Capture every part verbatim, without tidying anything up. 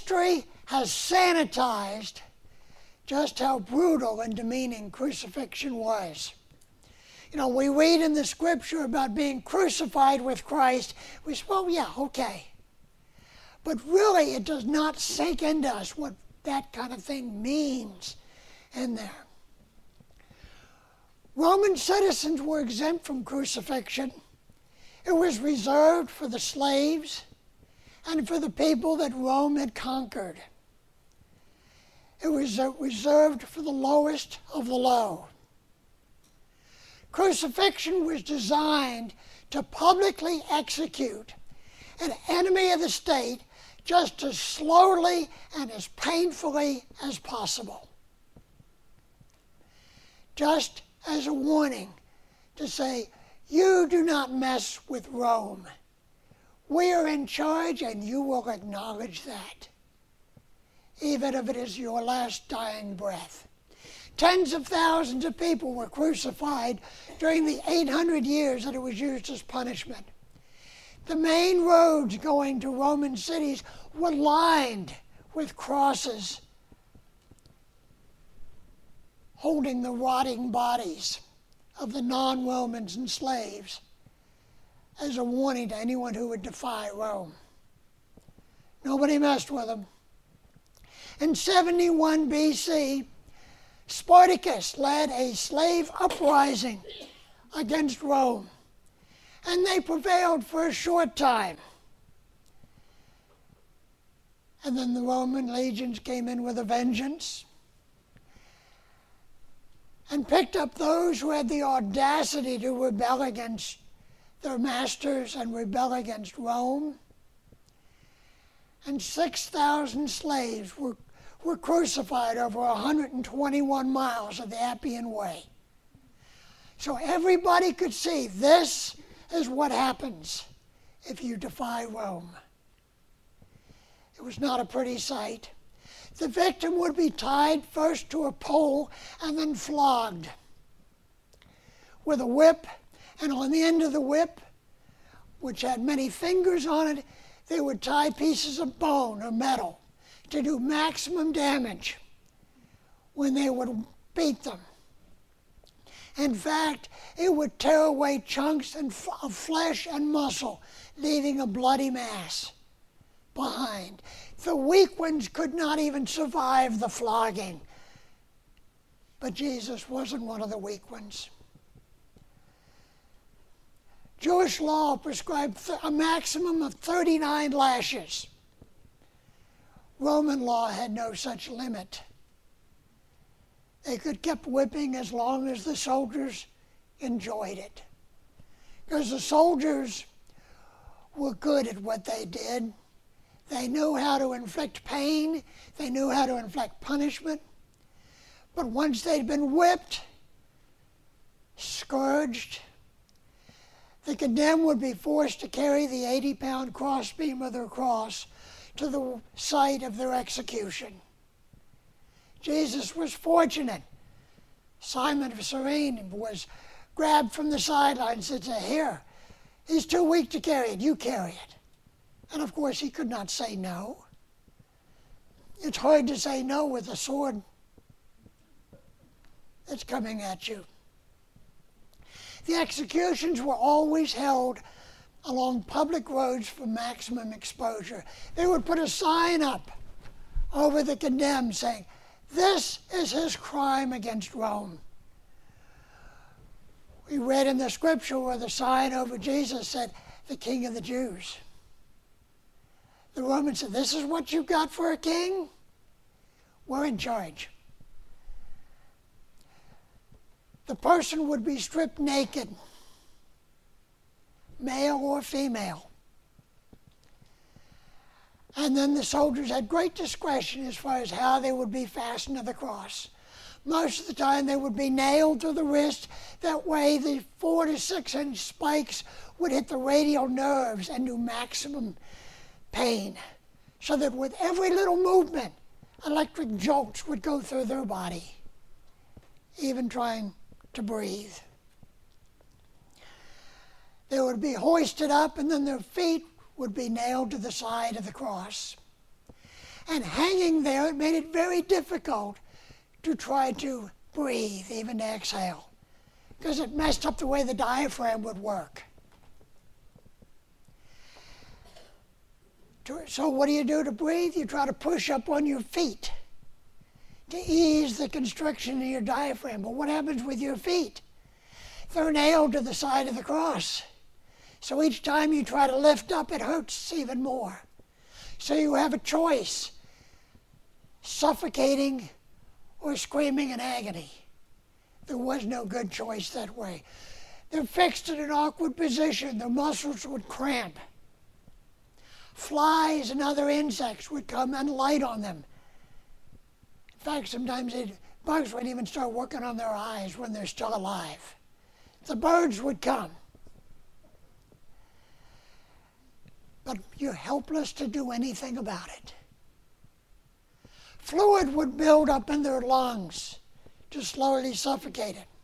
history has sanitized just how brutal and demeaning crucifixion was. You know, we read in the scripture about being crucified with Christ. We say, well, yeah, okay. But really, it does not sink into us what that kind of thing means in there. Roman citizens were exempt from crucifixion. It was reserved for the slaves and for the people that Rome had conquered. It was reserved for the lowest of the low. Crucifixion was designed to publicly execute an enemy of the state just as slowly and as painfully as possible. Just as a warning to say, you do not mess with Rome. We are in charge and you will acknowledge that, even if it is your last dying breath. Tens of thousands of people were crucified during the eight hundred years that it was used as punishment. The main roads going to Roman cities were lined with crosses holding the rotting bodies of the non-Romans and slaves as a warning to anyone who would defy Rome. Nobody messed with them. In seventy-one B C, Spartacus led a slave uprising against Rome, and they prevailed for a short time. And then the Roman legions came in with a vengeance and picked up those who had the audacity to rebel against their masters and rebel against Rome. And six thousand slaves were were crucified over one hundred twenty-one miles of the Appian Way. So everybody could see this is what happens if you defy Rome. It was not a pretty sight. The victim would be tied first to a pole and then flogged with a whip, and on the end of the whip, which had many fingers on it, they would tie pieces of bone or metal to do maximum damage when they would beat them. In fact, it would tear away chunks of flesh and muscle, leaving a bloody mass behind. The weak ones could not even survive the flogging. But Jesus wasn't one of the weak ones. Jewish law prescribed a maximum of thirty-nine lashes. Roman law had no such limit. They could keep whipping as long as the soldiers enjoyed it. Because the soldiers were good at what they did. They knew how to inflict pain. They knew how to inflict punishment. But once they'd been whipped, scourged, the condemned would be forced to carry the eighty-pound crossbeam of their cross to the site of their execution. Jesus was fortunate. Simon of Cyrene was grabbed from the sidelines and said, here, he's too weak to carry it, you carry it. And of course he could not say no. It's hard to say no with a sword that's coming at you. The executions were always held along public roads for maximum exposure. They would put a sign up over the condemned saying, this is his crime against Rome. We read in the scripture where the sign over Jesus said, the King of the Jews. The Romans said, this is what you got for a king? We're in charge. The person would be stripped naked, male or female. And then the soldiers had great discretion as far as how they would be fastened to the cross. Most of the time they would be nailed to the wrist. That way the four to six inch spikes would hit the radial nerves and do maximum pain. So that with every little movement, electric jolts would go through their body, even trying to breathe. They would be hoisted up, and then their feet would be nailed to the side of the cross. And hanging there, it made it very difficult to try to breathe, even to exhale, because it messed up the way the diaphragm would work. So what do you do to breathe? You try to push up on your feet to ease the constriction in your diaphragm. But what happens with your feet? They're nailed to the side of the cross. So each time you try to lift up, it hurts even more. So you have a choice, suffocating or screaming in agony. There was no good choice that way. They're fixed in an awkward position. Their muscles would cramp. Flies and other insects would come and light on them. In fact, sometimes it, bugs would even start working on their eyes when they're still alive. The birds would come. But you're helpless to do anything about it. Fluid would build up in their lungs to slowly suffocate it.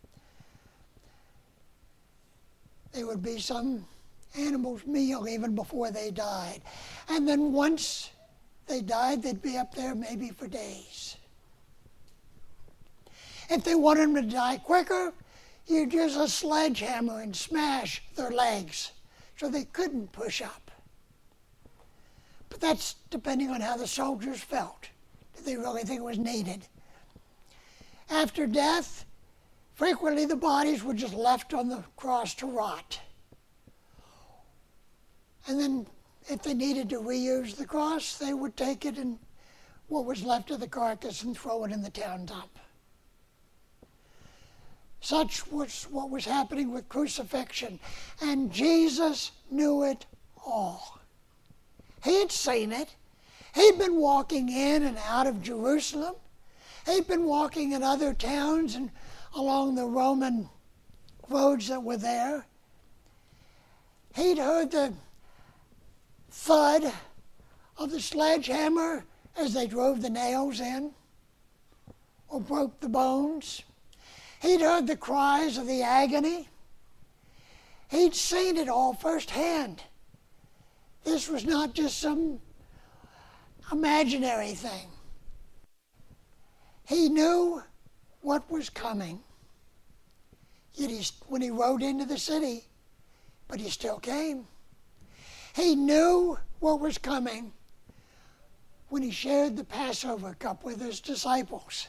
They would be some animal's meal even before they died. And then once they died, they'd be up there maybe for days. If they wanted them to die quicker, you'd use a sledgehammer and smash their legs so they couldn't push up. But that's depending on how the soldiers felt. Did they really think it was needed? After death, frequently the bodies were just left on the cross to rot. And then if they needed to reuse the cross, they would take it and what was left of the carcass and throw it in the town dump. Such was what was happening with crucifixion. And Jesus knew it all. He had seen it. He'd been walking in and out of Jerusalem. He'd been walking in other towns and along the Roman roads that were there. He'd heard the thud of the sledgehammer as they drove the nails in or broke the bones. He'd heard the cries of the agony. He'd seen it all firsthand. This was not just some imaginary thing. He knew what was coming. Yet he, when he rode into the city, but he still came. He knew what was coming when he shared the Passover cup with his disciples.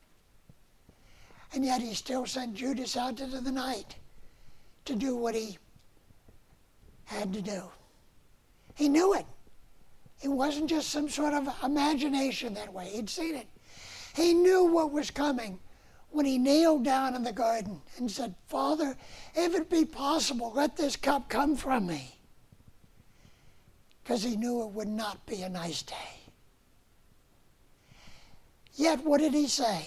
And yet he still sent Judas out into the night to do what he had to do. He knew it. It wasn't just some sort of imagination that way. He'd seen it. He knew what was coming when he kneeled down in the garden and said, Father, if it be possible, let this cup come from me. Because he knew it would not be a nice day. Yet what did he say?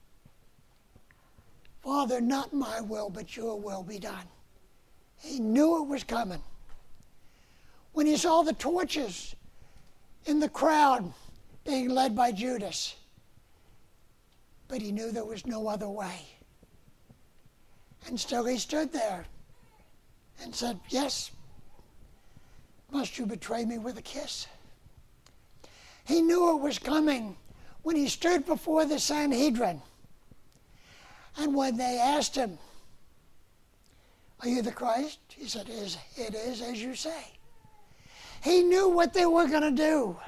Father, not my will, but your will be done. He knew it was coming. When he saw the torches in the crowd being led by Judas, but he knew there was no other way. And still he stood there and said, yes, must you betray me with a kiss? He knew it was coming when he stood before the Sanhedrin. And when they asked him, are you the Christ? He said, it is as you say. He knew what they were going to do.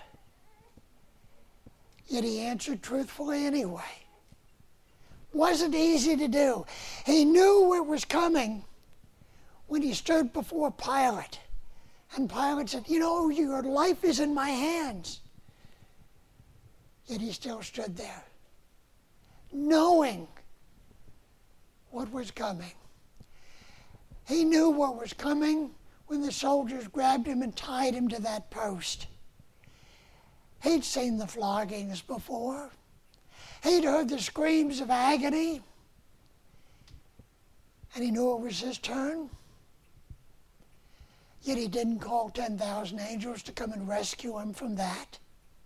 Yet he answered truthfully anyway. Wasn't easy to do. He knew it was coming when he stood before Pilate. And Pilate said, you know, your life is in my hands. Yet he still stood there, knowing what was coming. He knew what was coming when the soldiers grabbed him and tied him to that post. He'd seen the floggings before. He'd heard the screams of agony. And he knew it was his turn. Yet he didn't call ten thousand angels to come and rescue him from that.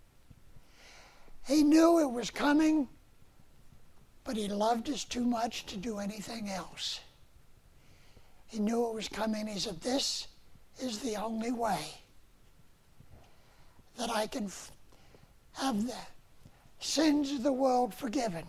He knew it was coming, but he loved us too much to do anything else. He knew it was coming. He said, this is the only way that I can f- have the sins of the world forgiven.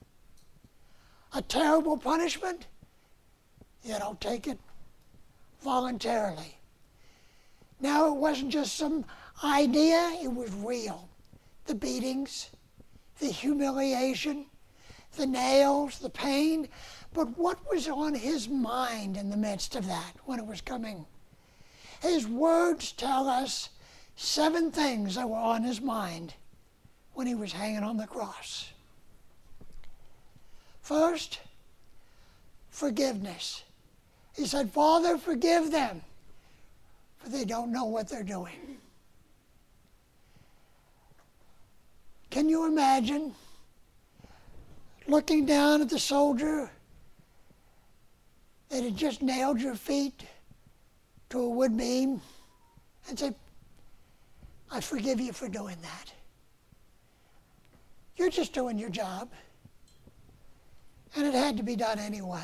A terrible punishment, you don't take it voluntarily. Now, it wasn't just some idea, it was real. The beatings, the humiliation, the nails, the pain. But what was on his mind in the midst of that when it was coming? His words tell us seven things that were on his mind when he was hanging on the cross. First, forgiveness. He said, Father, forgive them, for they don't know what they're doing. Can you imagine looking down at the soldier that had just nailed your feet to a wood beam and say, I forgive you for doing that. You're just doing your job. And it had to be done anyway.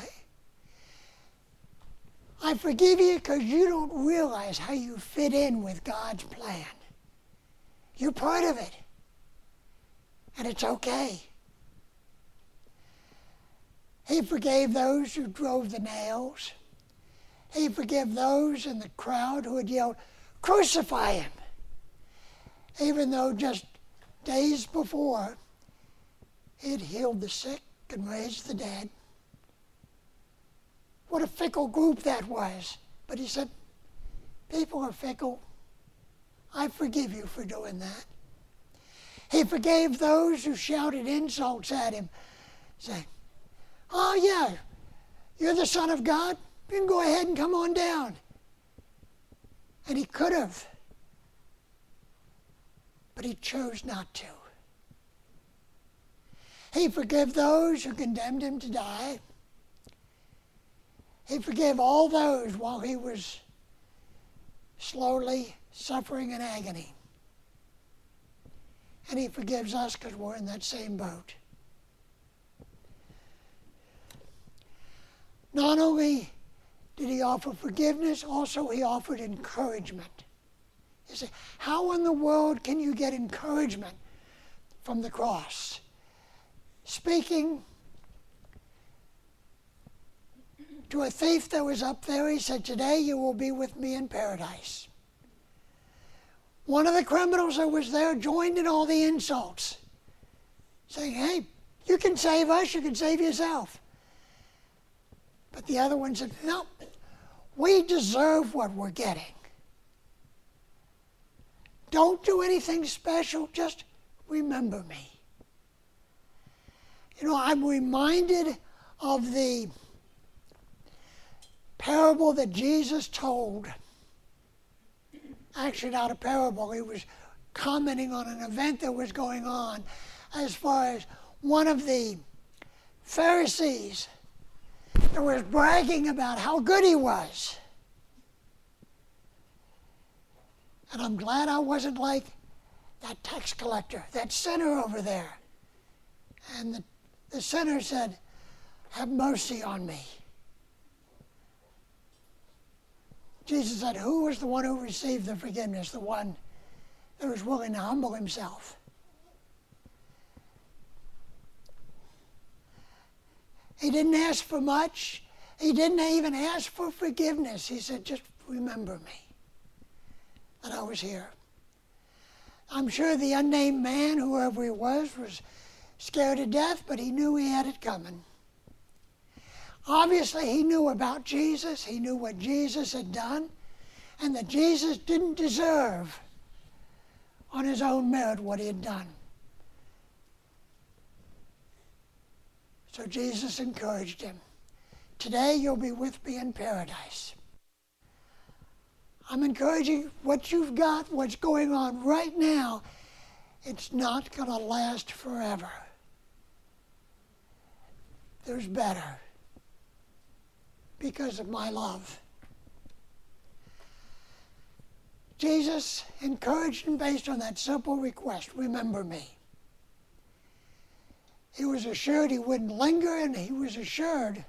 I forgive you because you don't realize how you fit in with God's plan. You're part of it. And it's okay. He forgave those who drove the nails. He forgave those in the crowd who had yelled, crucify him. Even though just days before, he had healed the sick and raised the dead. What a fickle group that was. But he said, people are fickle. I forgive you for doing that. He forgave those who shouted insults at him, saying, oh yeah, you're the Son of God? You can go ahead and come on down. And he could have, but he chose not to. He forgave those who condemned him to die. He forgave all those while he was slowly suffering in agony. And he forgives us because we're in that same boat. Not only did he offer forgiveness, also he offered encouragement. You say, how in the world can you get encouragement from the cross? Speaking to a thief that was up there, he said, today you will be with me in paradise. One of the criminals that was there joined in all the insults, saying, hey, you can save us, you can save yourself. But the other one said, no, we deserve what we're getting. Don't do anything special, just remember me. You know, I'm reminded of the parable that Jesus told. Actually, not a parable. He was commenting on an event that was going on as far as one of the Pharisees that was bragging about how good he was. And I'm glad I wasn't like that tax collector, that sinner over there. And the, the sinner said, have mercy on me. Jesus said, who was the one who received the forgiveness? The one that was willing to humble himself. He didn't ask for much. He didn't even ask for forgiveness. He said, just remember me, that I was here. I'm sure the unnamed man, whoever he was, was scared to death, but he knew he had it coming. Obviously, he knew about Jesus. He knew what Jesus had done, and that Jesus didn't deserve on his own merit what he had done. So Jesus encouraged him. Today you'll be with me in paradise. I'm encouraging what you've got, what's going on right now. It's not going to last forever. There's better because of my love. Jesus encouraged him based on that simple request, remember me. He was assured he wouldn't linger, and he was assured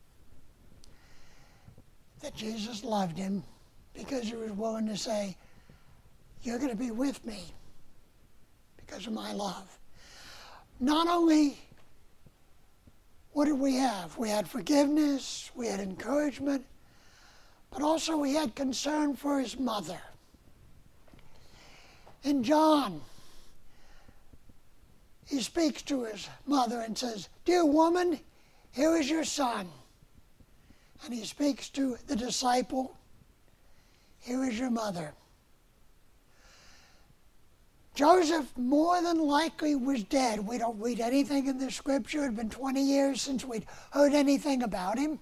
that Jesus loved him because he was willing to say, you're going to be with me because of my love. Not only what did we have? We had forgiveness, we had encouragement, but also we had concern for his mother. In John, he speaks to his mother and says, "Dear woman, here is your son." And he speaks to the disciple, "Here is your mother." Joseph more than likely was dead. We don't read anything in the scripture. It had been twenty years since we'd heard anything about him.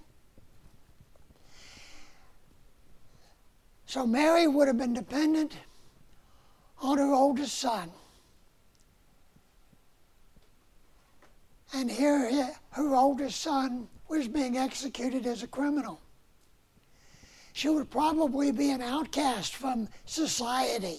So Mary would have been dependent on her oldest son. And here her oldest son was being executed as a criminal. She would probably be an outcast from society.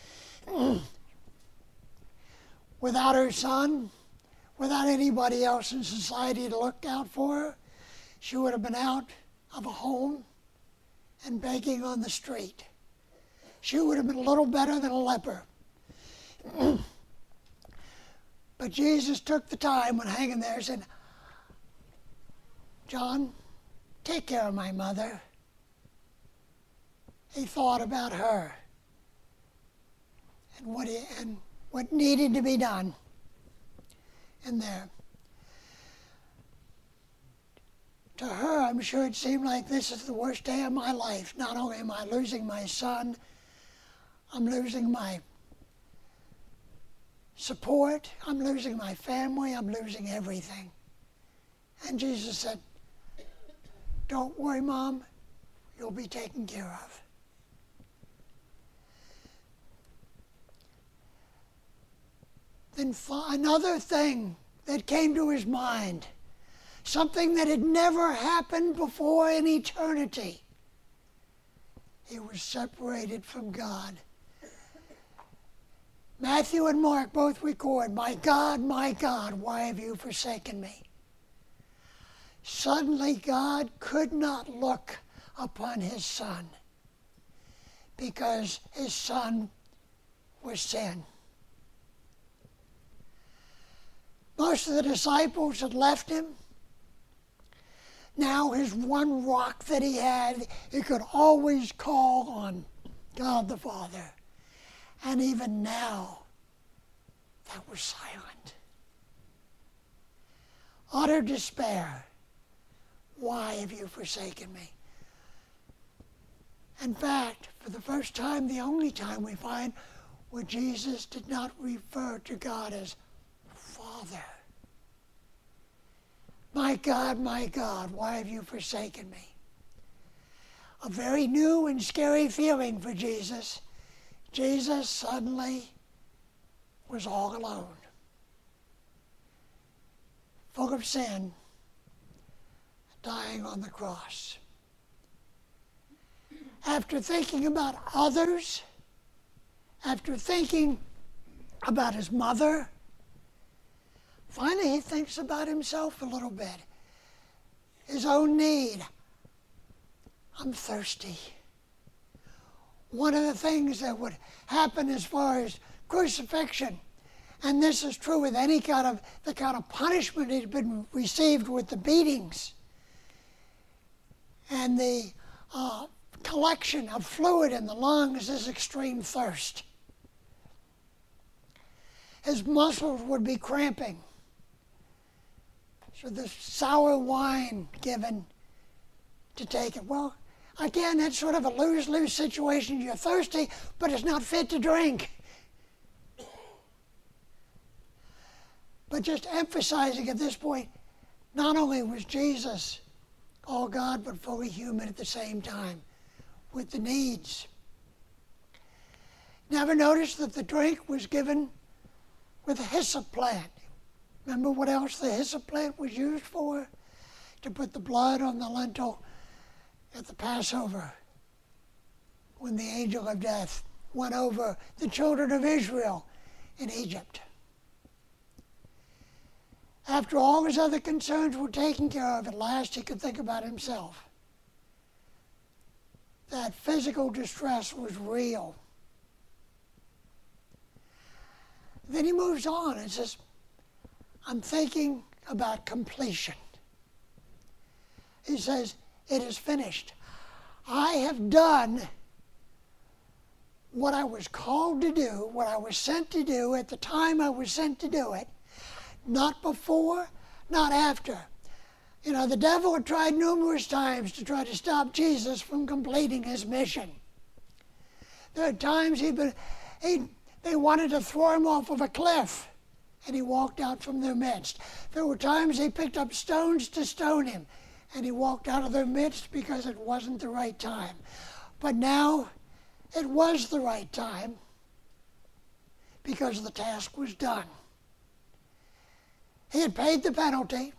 Without her son, without anybody else in society to look out for her, she would have been out of a home and begging on the street. She would have been a little better than a leper. But Jesus took the time when hanging there and said, "John, take care of my mother." He thought about her and what, he, and what needed to be done in there. To her, I'm sure it seemed like this is the worst day of my life. Not only am I losing my son, I'm losing my support, I'm losing my family, I'm losing everything. And Jesus said, "Don't worry, Mom, you'll be taken care of." Then another thing that came to his mind, something that had never happened before in eternity. He was separated from God. Matthew and Mark both record, "My God, my God, why have you forsaken me?" Suddenly God could not look upon his son because his son was sin. Most of the disciples had left him. Now his one rock that he had, he could always call on God the Father. And even now, that was silent. Utter despair. "Why have you forsaken me?" In fact, for the first time, the only time we find where Jesus did not refer to God as Father. "My God, my God, why have you forsaken me?" A very new and scary feeling for Jesus. Jesus suddenly was all alone, full of sin, dying on the cross. After thinking about others, after thinking about his mother, finally he thinks about himself a little bit. His own need. "I'm thirsty." One of the things that would happen as far as crucifixion, and this is true with any kind of, the kind of punishment he'd been received with the beatings and the uh, collection of fluid in the lungs, is extreme thirst. His muscles would be cramping. So the sour wine given to take it. Well, again, that's sort of a lose-lose situation. You're thirsty, but it's not fit to drink. But just emphasizing at this point, not only was Jesus all God, but fully human at the same time, with the needs. Never noticed that the drink was given with a hyssop plant. Remember what else the hyssop plant was used for? To put the blood on the lintel at the Passover, when the angel of death went over the children of Israel in Egypt. After all his other concerns were taken care of, at last he could think about himself. That physical distress was real. Then he moves on and says, I'm thinking about completion. He says, it is finished. I have done what I was called to do, what I was sent to do at the time I was sent to do it, not before, not after. You know, the devil had tried numerous times to try to stop Jesus from completing his mission. There are times he'd been, he, they wanted to throw him off of a cliff, and he walked out from their midst. There were times they picked up stones to stone him, and he walked out of their midst because it wasn't the right time. But now it was the right time because the task was done. He had paid the penalty,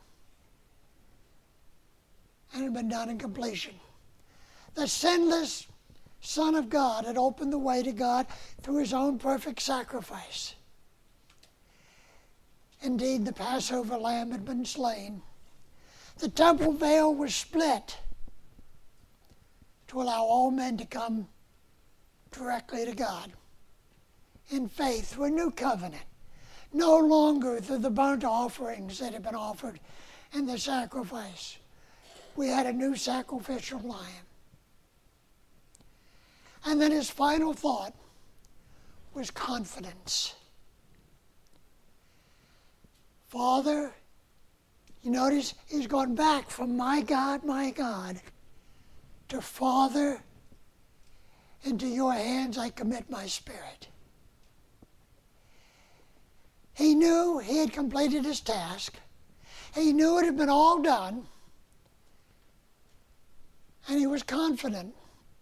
and it had been done in completion. The sinless Son of God had opened the way to God through his own perfect sacrifice. Indeed, the Passover lamb had been slain. The temple veil was split to allow all men to come directly to God in faith through a new covenant, no longer through the burnt offerings that had been offered and the sacrifice. We had a new sacrificial lamb. And then his final thought was confidence. Father, you notice he's gone back from my God, my God, to Father, into your hands I commit my spirit. He knew he had completed his task. He knew it had been all done. And he was confident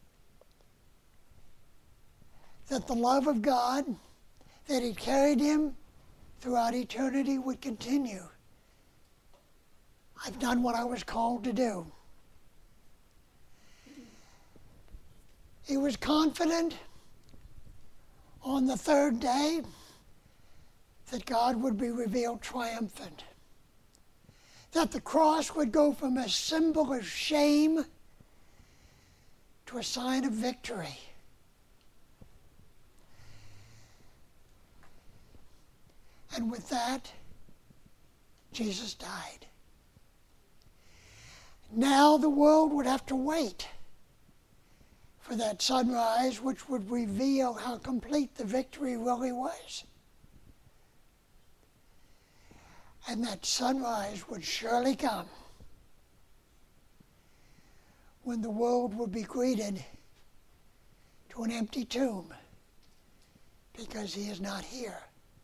that the love of God that had carried him throughout eternity would continue. I've done what I was called to do. He was confident on the third day that God would be revealed triumphant, that the cross would go from a symbol of shame to a sign of victory. And with that, Jesus died. Now the world would have to wait for that sunrise which would reveal how complete the victory really was. And that sunrise would surely come when the world would be greeted to an empty tomb because he is not here.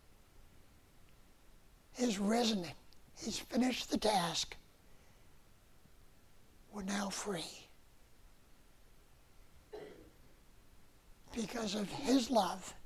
He's risen. He's finished the task. We're now free. Because of his love